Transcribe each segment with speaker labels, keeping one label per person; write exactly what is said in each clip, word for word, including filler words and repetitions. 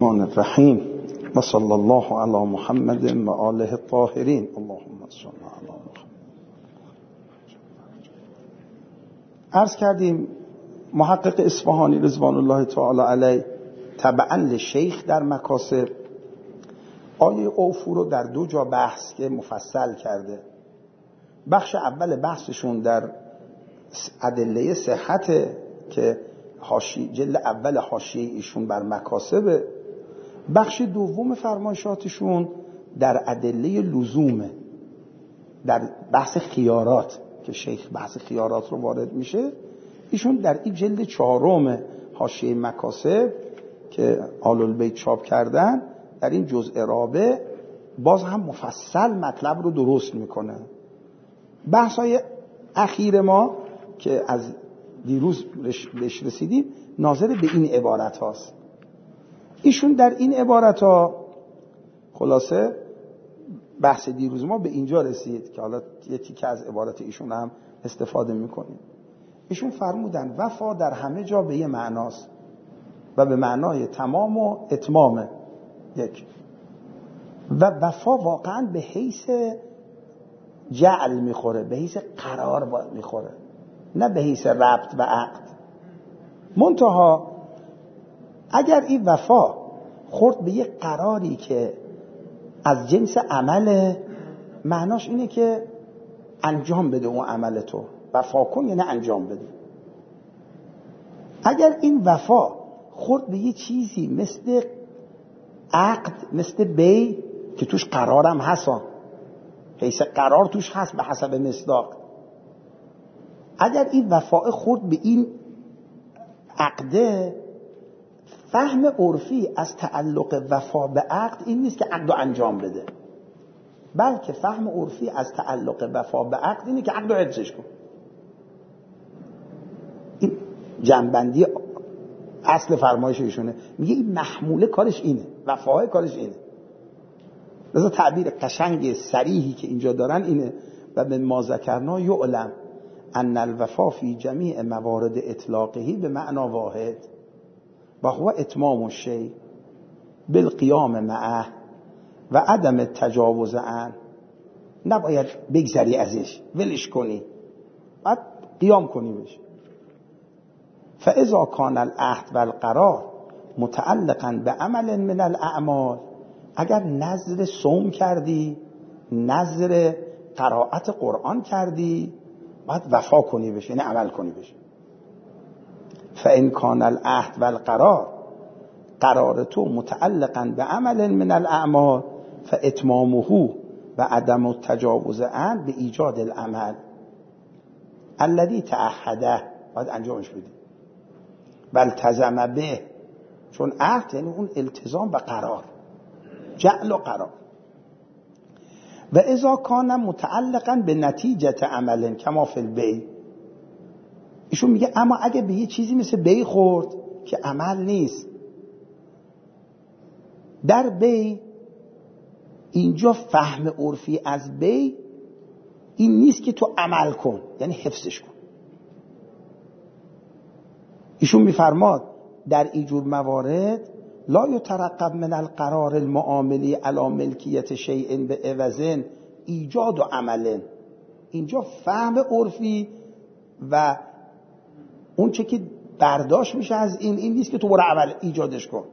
Speaker 1: الرحمن الرحیم و صلی الله علی محمد و آله الطاهرین. اللهم صل علی محمد. عرض کردیم محقق اصفهانی رضوان الله تعالی علیه تبعا لشیخ در مکاسب آیه اوفو رو در دو جا بحث که مفصل کرده. بخش اول بحثشون در ادله صحت که حاشیه جلد اول حاشیه ایشون بر مکاسب، بخش دوم فرمایشاتشون در ادله لزومه، در بحث خیارات که شیخ بحث خیارات رو وارد میشه. ایشون در این جلد چهارم حاشیه مکاسب که آل البیت چاپ کردن در این جزء رابع باز هم مفصل مطلب رو درست میکنه. بحثای اخیر ما که از دیروز بهش رسیدیم ناظر به این عبارت هاست. ایشون در این عبارت ها خلاصه بحث دیروز ما به اینجا رسید که حالا یه تیکه از عبارت ایشون هم استفاده میکنیم. ایشون فرمودن وفا در همه جا به یه معناست و به معنای تمام و اتمامه. یک و وفا واقعا به حیث جعل میخوره، به حیث قرار باید میخوره، نه به حیث ربط و عقد. منتها اگر این وفا خورد به یک قراری که از جنس عمل، معناش اینه که انجام بده اون عمل تو، وفا کن یعنی انجام بده. اگر این وفا خورد به یه چیزی مثل عقد، مثل بی که توش قرارم هست، حیث قرار توش هست به حسب مصداق، اگر این وفا خورد به این عقده، فهم عرفی از تعلق وفا به عقد این نیست که عقد رو انجام بده، بلکه فهم عرفی از تعلق وفا به عقد اینه که عقد رو حفظش کن. این جنبندی اصل فرمایش ایشونه. میگه این محموله کارش اینه، وفای کارش اینه. لذا تعبیر قشنگ صریحی که اینجا دارن اینه و به ما ذکرنا یعلم ان الوفا فی جمیع موارد اطلاقه به معنا واحد و هو اتمام الشیء بالقیام معه و عدم التجاوز عنه. نباید بگذری ازش، ولش کنی، باید قیام کنی بهش. فاذا کان العهد والقرار متعلقا به عمل من الاعمال، اگر نذر صوم کردی، نذر قرائت قرآن کردی، باید وفا کنی بشه، یعنی عمل کنی بشه. فان کان العهد والقرار، قرار تو متعلقا به عمل من الاعمال، فاتمامه و عدم التجاوز عنه به ایجاد العمل الذي تعهده، باید انجامش بدی. والتزم به، چون عهد یعنی اون التزام به قرار، جعل و قرار. و اذا کان متعلقا به نتیجه عمل کما فی البیع، ایشون میگه اما اگه به یه چیزی مثل بیع خورد که عمل نیست، در بیع اینجا فهم عرفی از بیع این نیست که تو عمل کن، یعنی حفظش کن. ایشون میفرماد در اینجور موارد لا یترقب من القرار المعاملی علی ملکیت شیء به عوض ایجاد و عمل. اینجا فهم عرفی و اون چه که برداشت میشه از این این نیست که تو برو عمل ایجادش کن.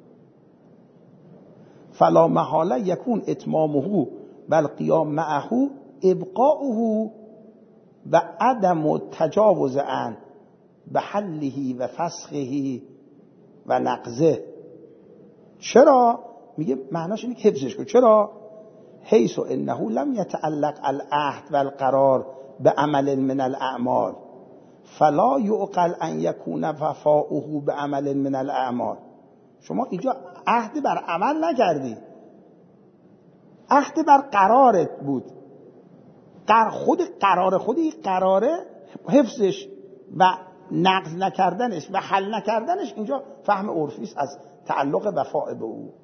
Speaker 1: فلا محاله یکون اتمامه و القیام معه ابقاؤه و عدم تجاوز عنه به حله و فسخه و نقضه. چرا؟ میگه معناش اینه که حفظش کن. چرا؟ حیث انه لم یتعلق العهد والقرار به عمل من الاعمال فلا یعقل ان یکون وفاؤه به عمل من الاعمال. شما اینجا عهد بر عمل نکردی، عهد بر قرارت بود. قرار خود قرار خودی قراره حفظش و نقض نکردنش و حل نکردنش اینجا فهم عرفی است از تعلق وفا به او.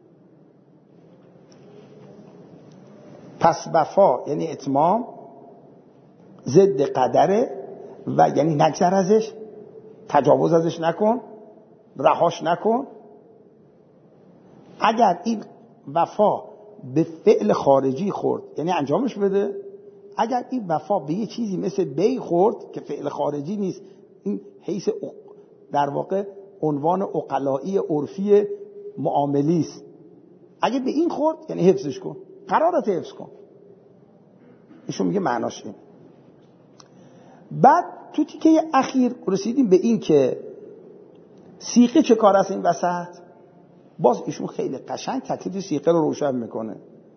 Speaker 1: پس وفا یعنی اتمام، ضد قدره و یعنی نگذر ازش، تجاوز ازش نکن، رهاش نکن. اگر این وفا به فعل خارجی خورد یعنی انجامش بده، اگر این وفا به یه چیزی مثل بی خورد که فعل خارجی نیست، این حیث در واقع عنوان عقلایی عرفی معاملی است، اگه به این خورد یعنی حفظش کن، قرارت حفظ کن. ایشون میگه معناش این. بعد تو تیکه اخیر رسیدیم به این که سیغه چه کار است این وسط. باز ایشون خیلی قشنگ تکلیف سیغه رو روشن میکنه.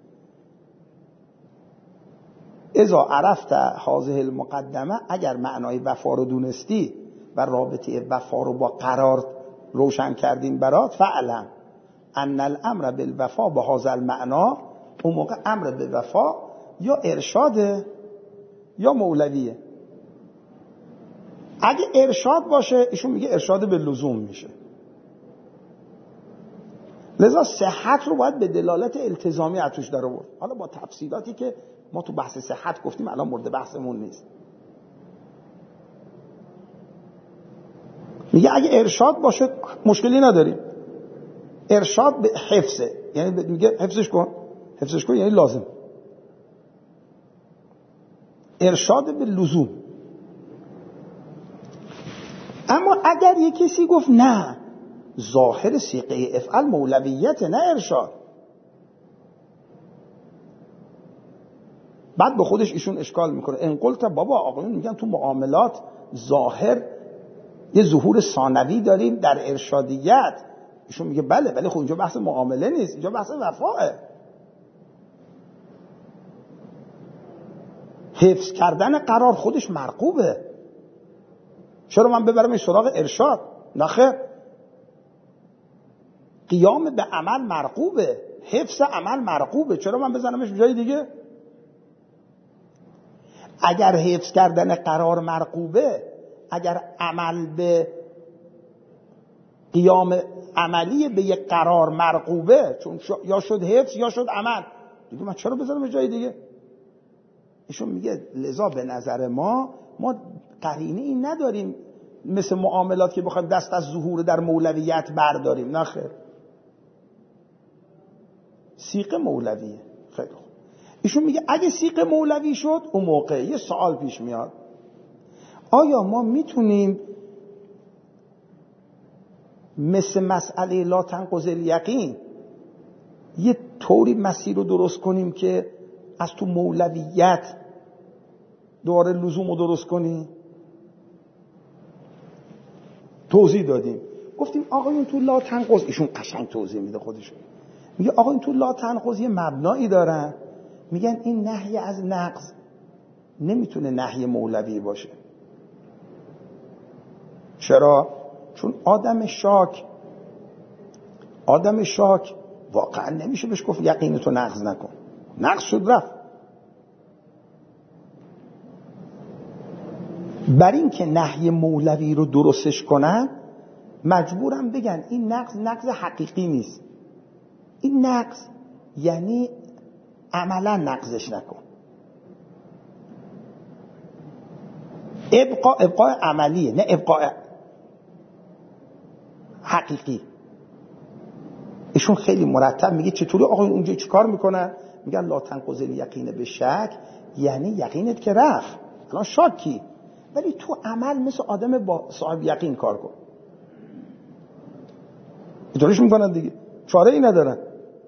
Speaker 1: اذا عرفت هذه المقدمه، اگر معنای وفا رو دونستی و رابطه وفا رو با قرار روشن کردیم برات، فعلم ان الامر بالوفا به هذا المعنا، اون موقع امر به وفا یا ارشاده یا مولویه. اگه ارشاد باشه ایشون میگه ارشاد به لزوم میشه، لذا صحت رو باید به دلالت التزامی اتوش داره بود. حالا با تفصیلاتی که ما تو بحث صحت گفتیم الان مورد بحثمون نیست. میگه اگه ارشاد باشه مشکلی نداریم، ارشاد به حفظه، یعنی میگه حفظش کن، حفظش کن یعنی لازم، ارشاد به لزوم. اما اگر یک کسی گفت نه ظاهر سیغه افعل مولویت نه ارشاد، بعد به خودش ایشون اشکال میکنه. ان قلت بابا آقایون میگن تو معاملات ظاهر یه ظهور ثانوی داریم در ارشادیت. ایشون میگه بله ولی خب اینجا بحث معامله نیست، اینجا بحث وفاه. حفظ کردن قرار خودش مرغوبه، چرا من ببرمش سراغ ارشاد؟ نخیر، قیام به عمل مرغوبه، حفظ عمل مرغوبه، چرا من بزنمش جای دیگه؟ اگر حفظ کردن قرار مرغوبه، اگر عمل به قیام عملی به یک قرار مرغوبه، چون یا شد حفظ یا شد عمل دیگه، من چرا بزنم جای دیگه؟ ایشون میگه لذا به نظر ما ما قرینه این نداریم مثل معاملات که بخوایم دست از ظهور در مولویت برداریم. نخیر، سیغه مولویه. خیلی خوب. ایشون میگه اگه سیغه مولوی شد اون موقع یه سوال پیش میاد، آیا ما میتونیم مثل مسئله لا تنقض الیقین یه طوری مسیر رو درست کنیم که از تو مولویت دوباره لزوم رو درست کنیم؟ توضیح دادیم، گفتیم آقایون تو لا تنقض، ایشون قشنگ توضیح میده خودشون، میگه آقایون تو لا تنقض یه مبنایی دارن، میگن این نهی از نقض نمیتونه نهی مولوی باشه. چرا؟ چون آدم شاک آدم شاک واقعا نمیشه بهش گفت یقینتو نقض نکن، نقض شد رفت. بر این که نهی مولوی رو درستش کنن مجبورم بگن این نقض نقض حقیقی نیست، این نقض یعنی عملا نقضش نکن، ابقاء ابقاء عملیه نه ابقاء حقیقی. ایشون خیلی مرتب میگه چطوری آقا اونجا چیکار میکنن؟ میگن لا تنقض الیقین به شک، یعنی یقینت که رفت، الان شاکی، ولی تو عمل مثل آدم با صاحب یقین کار کن. اینطوریش میکنن دیگه، چاره ای ندارن.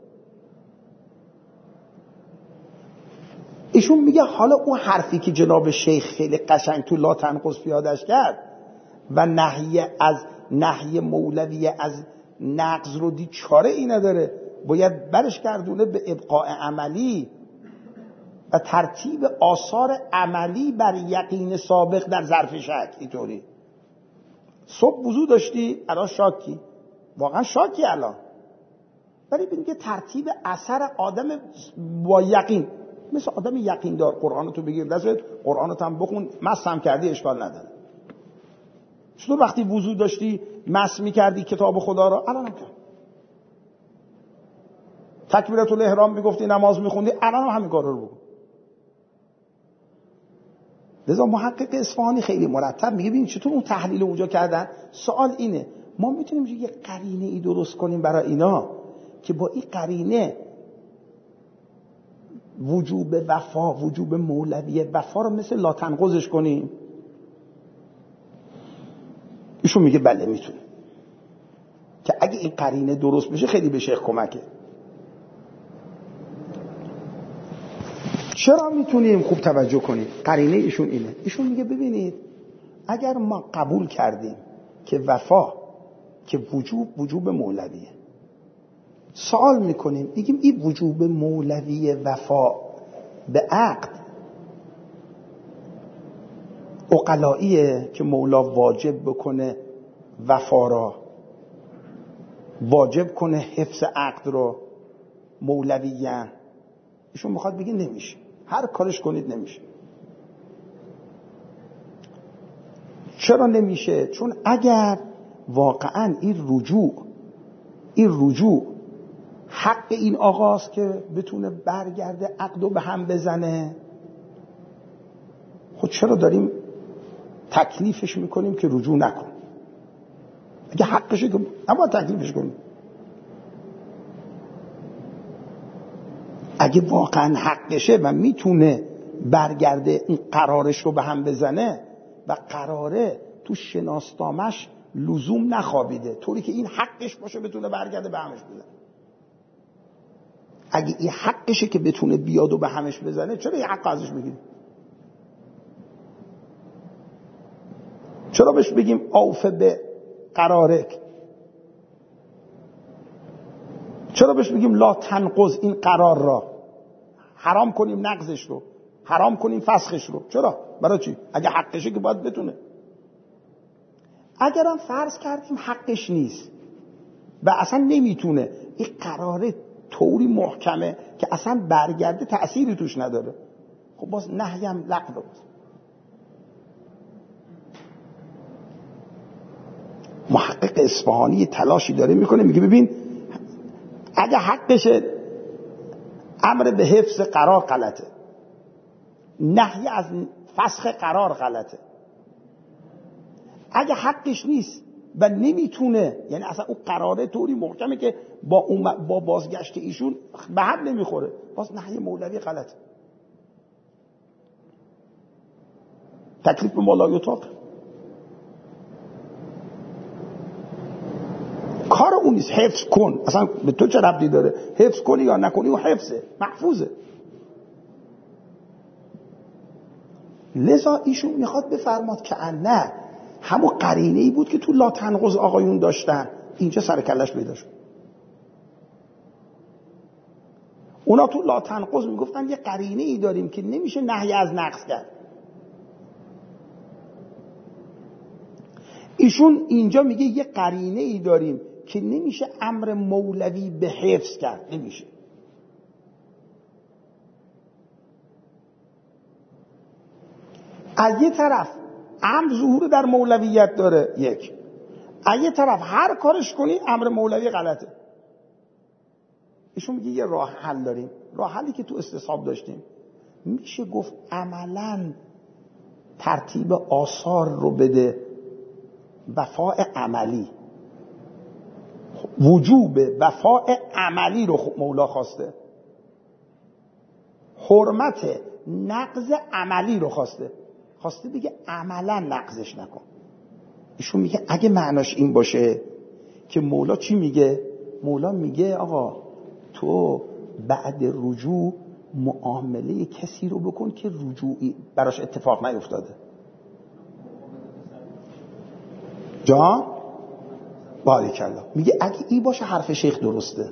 Speaker 1: ایشون میگه حالا اون حرفی که جناب شیخ خیلی قشنگ تو لا تنقض پیادش کرد و نهی از نهی مولوی از نقض رو دید، چاره ای نداره، باید برش گردونه به ابقاء عملی و ترتیب آثار عملی بر یقین سابق در ظرف شک. اینطوری صبح وضو داشتی الان شاکی، واقعا شاکی الان، ولی ببین که ترتیب اثر آدم با یقین، مثل آدم یقین دار، قرآن تو بگیر دستت، قرآنت هم بخون، مس هم کردی اشکال نداره. چطور وقتی وضو داشتی مس میکردی کتاب خدا رو، الان هم کن. تکبیرت الاحرام میگفتی نماز میخوندی، الان هم همین کار رو بکن. لذا محقق اصفهانی خیلی مرتب میگه ببین چطور اون تحلیل اونجا کردن. سوال اینه ما میتونیم یه قرینه ای درست کنیم برای اینا که با این قرینه وجوب وفا، وجوب مولویه وفا رو مثل لاتنقضش کنیم؟ ایشون میگه بله میتونه، که اگه این قرینه درست بشه خیلی به شیخ کمکه. چرا میتونیم؟ خوب توجه کنیم. قرینه ایشون اینه. ایشون میگه ببینید اگر ما قبول کردیم که وفا که وجوب وجوب مولویه، سوال میکنیم میگیم این وجوب مولوی وفا به عقد عقلاییه که مولا واجب بکنه وفا را، واجب کنه حفظ عقد رو مولویان؟ ایشون میخواد بگه نمیشه، هر کارش کنید نمیشه. چرا نمیشه؟ چون اگر واقعا این رجوع این رجوع حق این آقاست که بتونه برگرده عقدو به هم بزنه، خود چرا داریم تکلیفش میکنیم که رجوع نکن؟ اگه حقشه که اما تکلیفش کنیم. اگه واقعا حقشه و میتونه برگرده این قرارش رو به هم بزنه و قراره تو شناسنامش لزوم نخوابیده طوری که این حقش باشه بتونه برگرده به همش بزنه، اگه این حقشه که بتونه بیاد و به همش بزنه، چرا این حق ازش بگیریم؟ چرا بهش بگیم اوف به قرارک؟ چرا بهش بگیم لا تنقض این قرار را، حرام کنیم نقضش رو، حرام کنیم فسخش رو؟ چرا؟ برای چی؟ اگه حقشه که باید بتونه. اگرم فرض کردیم حقش نیست و اصلا نمیتونه، این قراره طوری محکمه که اصلا برگرده تأثیری توش نداره، خب باز نهیم لغو باز. محقق اصفهانی تلاشی داره میکنه، میگه ببین اگه حقشه امر به حفظ قرار غلطه، نهی از فسخ قرار غلطه. اگه حقش نیست و نمیتونه، یعنی اصلا اون قراره طوری محکمه که با, با بازگشت ایشون به هم نمیخوره، باز نهی مولوی غلطه. تکلیف به مولا یطاق، کار اون نیست. حفظ کن، اصلا به تو چه ربطی داره حفظ کنی یا نکنی؟ و حفظه، محفوظه. لذا ایشون میخواد بفرماد که نه همون قرینه ای بود که تو لا تنقض آقایون داشتن، اینجا سر کلش پیدا شد. اونا تو لا تنقض میگفتن یه قرینه ای داریم که نمیشه نهی از نقض کرد. ایشون اینجا میگه یه قرینه ای داریم که نمیشه امر مولوی به حفظ کرد، نمیشه. از یه طرف امر ظهور در مولویت داره، یک، از یه طرف هر کارش کنی امر مولوی غلطه. ایشون میگه یه راه حل داریم، راه حلی که تو استصحاب داشتیم، میشه گفت عملاً ترتیب آثار رو بده، وفاء عملی، وجوب وفاء عملی رو مولا خواسته، حرمت نقض عملی رو خواسته، خواسته بگه عملا نقضش نکن. ایشون میگه اگه معناش این باشه که مولا چی میگه؟ مولا میگه آقا تو بعد رجوع معامله کسی رو بکن که رجوعی براش اتفاق نیفتاده. جان؟ باریکالله. میگه اگه این باشه حرف شیخ درسته.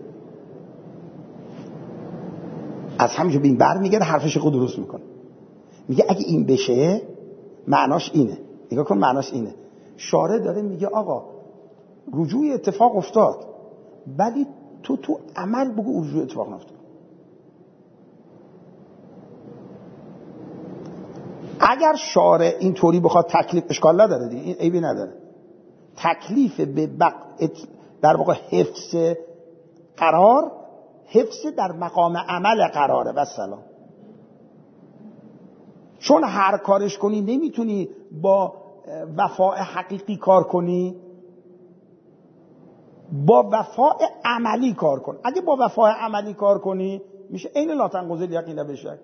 Speaker 1: از همینجا به این بر میگه حرف شیخ رو درست میکنه. میگه اگه این بشه معناش اینه. نگاه کن معناش اینه. شارع داره میگه آقا رجوع اتفاق افتاد، ولی تو تو عمل بگو رجوع اتفاق نفتاد. اگر شارع اینطوری بخواد تکلیف، اشکال نداره دیگه، این عیبی نداره، تکلیف به بق... در واقع حفظ قرار، حفظ در مقام عمل قراره و سلام. چون هر کارش کنی نمیتونی با وفاء حقیقی کار کنی، با وفاء عملی کار کن. اگه با وفاء عملی کار کنی میشه عین لا تنقض الیقین بشه.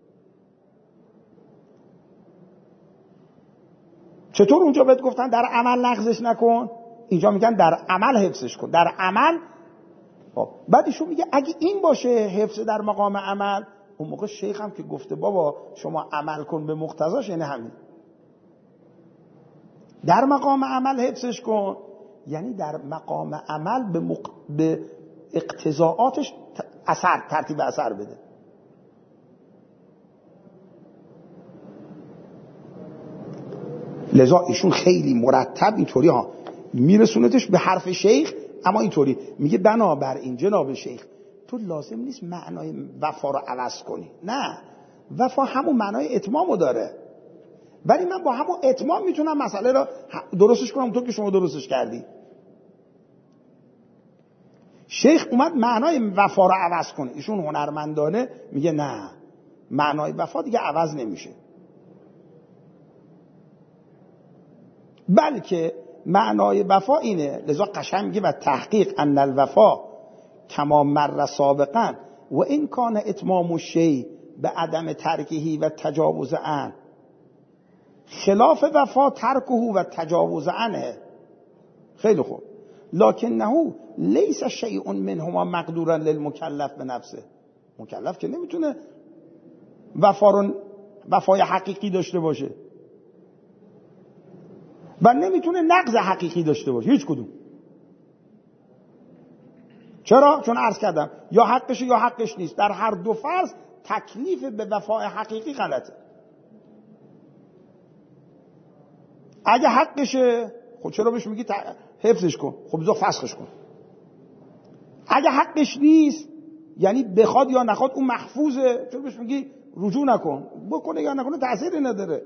Speaker 1: چطور اونجا بهت گفتن در عمل نقضش نکن، اینجا میگن در عمل حفظش کن. در عمل خب بعد ایشون میگه اگه این باشه حفظ در مقام عمل، اون موقع شیخ هم که گفته بابا شما عمل کن به مقتضاش، یعنی همین در مقام عمل حفظش کن، یعنی در مقام عمل به, مق... به اقتضاعاتش اثر ترتیب اثر بده. لذا ایشون خیلی مرتب اینطوری ها میرسونتش به حرف شیخ، اما اینطوری میگه بنابراین جناب شیخ تو لازم نیست معنای وفا رو عوض کنی، نه، وفا همون معنای اتمامو داره، ولی من با همون اتمام میتونم مسئله رو درستش کنم اونطور که شما درستش کردی. شیخ اومد معنای وفا رو عوض کنه، ایشون هنرمندانه میگه نه، معنای وفا دیگه عوض نمیشه، بلکه معنای وفا اینه. لذا قشنگ میگه و تحقیق ان الوفا کما مر سابقا و این کان اتمام الشیء به عدم ترکهی و تجاوز عن، خلاف وفا ترکه و تجاوز عنه. خیلی خوب، لکنه لیس شیء منهما مقدورا للمکلف به نفسه. مکلف که نمیتونه وفا رو وفای حقیقی داشته باشه و نمیتونه نقض حقیقی داشته باشه، هیچ کدوم. چرا؟ چون عرض کردم یا حقشه یا حقش نیست. در هر دو فرض تکلیف به وفای حقیقی غلطه. اگه حقشه خب چرا بهش میگی حفظش کن؟ خب بذار فسخش کن. اگه حقش نیست، یعنی بخواد یا نخواد اون محفوظه، چرا بهش میگی رجوع نکن؟ بکنه یا نکنه تأثیری نداره.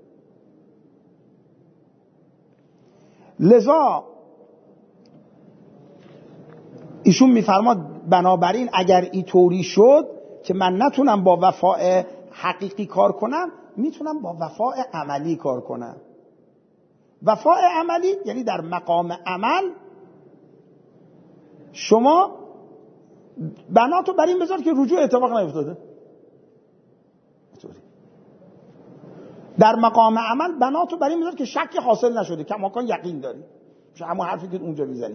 Speaker 1: لذا ایشون میفرماد بنابراین اگر اینطوری شد که من نتونم با وفاء حقیقی کار کنم، میتونم با وفاء عملی کار کنم. وفاء عملی یعنی در مقام عمل شما بناتو بر این بذار که رجوع اتفاق نیفتاده. در مقام عمل بناتو بر این بذار که شک حاصل نشده، کماکان یقین داری. میشه همون حرفی که اونجا میزنیم.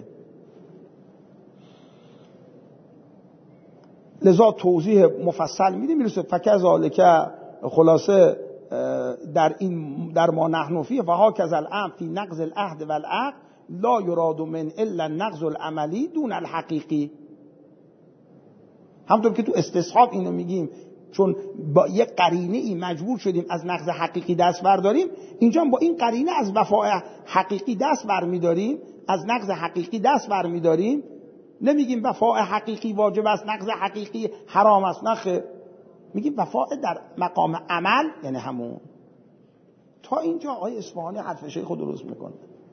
Speaker 1: لذا توضیح مفصل میده، میرسه فکذالک، خلاصه در این در ما نحن فیه و هاکذا الامر فی نقض العهد والعقد لا یراد من الا النقض العملی دون الحقیقی. همونطور که تو استصحاب اینو میگیم، چون با یک قرینه ای مجبور شدیم از نقض حقیقی دست برداریم، اینجا با این قرینه از وفای حقیقی دست برمیداریم، از نقض حقیقی دست برمیداریم. نمیگیم وفای حقیقی واجب است، نقض حقیقی حرام است، نه خیر، میگیم وفای در مقام عمل یعنی همون. تا اینجا آقای اصفهانی حرف شیخ خود درست میکنه.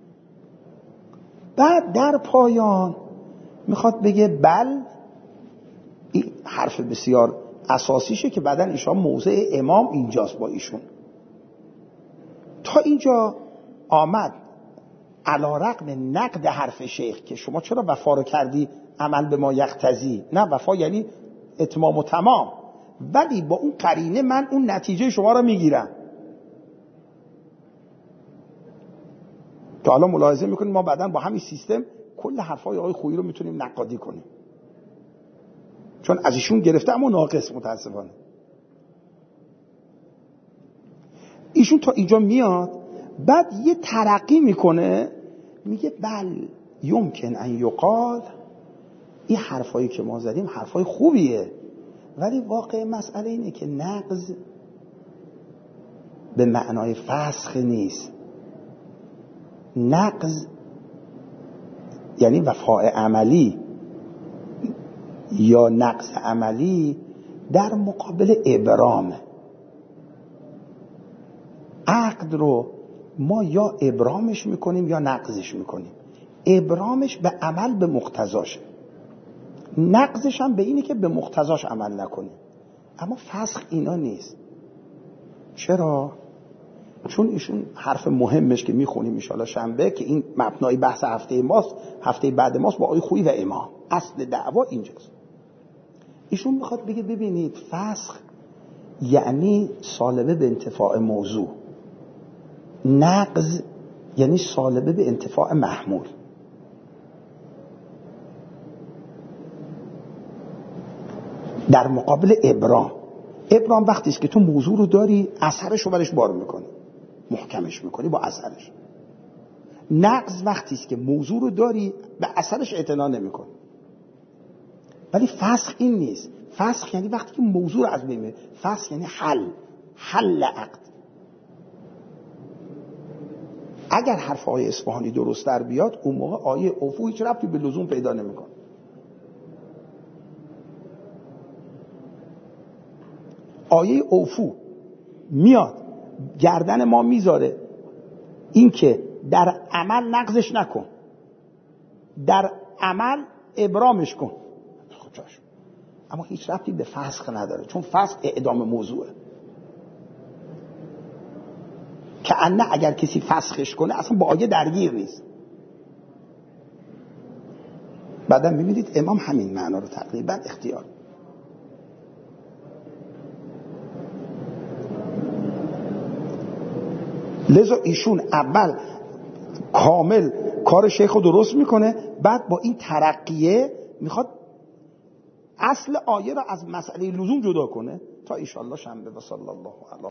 Speaker 1: بعد در پایان میخواد بگه بل، این حرف بسیار اساسیشه که بعدن ایشان موضع امام اینجاست با ایشون. تا اینجا آمد علی رغم نقد حرف شیخ که شما چرا وفا رو کردی عمل به ما یقتضی، نه، وفا یعنی اتمام و تمام، ولی با اون قرینه من اون نتیجه شما رو میگیرم. تا حالا ملاحظه میکنیم ما بعدن با همین سیستم کل حرفای آقای خویی رو میتونیم نقادی کنیم، چون از ایشون گرفته اما ناقص متاسفانه. ایشون تا اینجا میاد، بعد یه ترقی میکنه، میگه بل یمکن ان یقال، این حرفایی که ما زدیم حرفای خوبیه، ولی واقع مسئله اینه که نقض به معنای فسخ نیست. نقض یعنی وفاء عملی یا نقض عملی در مقابل ابرام. عقد رو ما یا ابرامش میکنیم یا نقضش میکنیم. ابرامش به عمل به مقتضاشه، نقضش هم به اینه که به مقتضاش عمل نکنیم. اما فسخ اینا نیست. چرا؟ چون ایشون حرف مهمش که میخونیم ان شاءالله شنبه که این مبنای بحث هفته ماست، هفته بعد ماست، با آقای خویی و امام اصل دعوا اینجاست. ایشون میخواد بگه ببینید فسخ یعنی سالبه به انتفاع موضوع، نقض یعنی سالبه به انتفاع محمول. در مقابل ابرام، ابرام وقتی است که تو موضوع رو داری اثرش رو برش بار میکنی، محکمش میکنی با اثرش. نقض وقتی است که موضوع رو داری به اثرش اعتنا نمیکنی. ولی فسخ این نیست. فسخ یعنی وقتی که موضوع رو از بین میبری. فسخ یعنی حل، حل عقد. اگر حرف آیه اصفهانی درست در بیاد اون موقع آیه عفو هیچ ربطی به لزوم پیدا نمیکنه. آیه عفو میاد گردن ما میذاره این که در عمل نقضش نکن، در عمل ابرامش کن. اما هیچ ربطی به فسخ نداره، چون فسخ اعدام موضوعه. که انه اگر کسی فسخش کنه اصلا با آیه درگیر نیست. بعدا میبینید امام همین معنا رو تقریبا اختیار. لذا ایشون اول کامل کار شیخ رو درست میکنه، بعد با این ترقیه میخواد اصل آیه رو از مسئله لزوم جدا کنه تا ایشالله شنبه. و صلی الله علیه